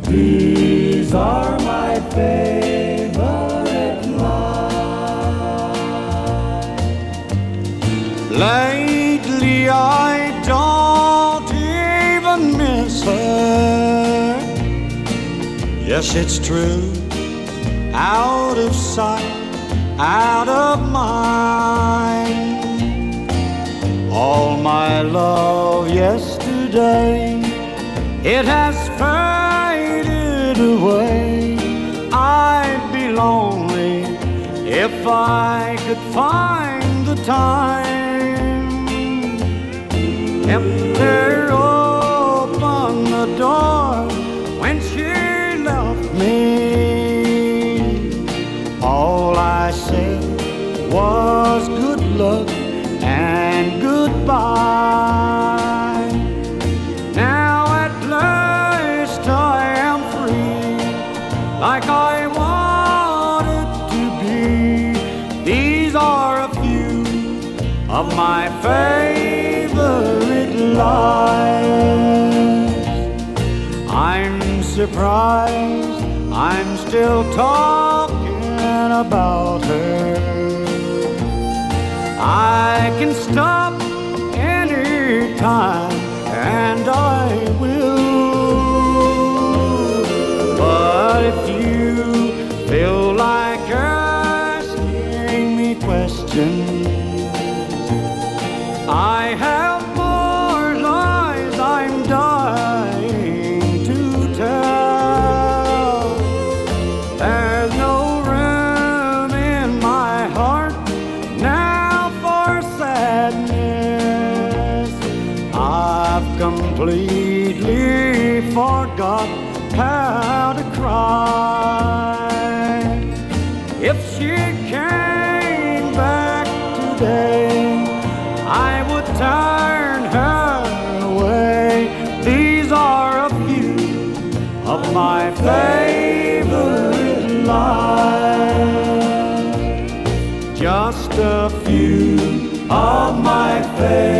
These are my favorite lines. Lately I don't even miss her. Yes, it's true. Out of sight, out of mind. All my love yesterday, it has faded away. I'd be lonely if I could find the time. Kept her open the door when she left me. All I said was good luck and goodbye. Now at last I am free, like I wanted to be. These are a few of my favorite lines. I'm surprised I'm still talking about her. I can stop any time, and I will. But if you feel like asking me questions, I have more lies I'm dying to tell. There's no room in my heart now for sadness. I've completely forgot how to cry. If she came back today, I would turn her away. These are a few of my favorite lines. Just a few of my favorite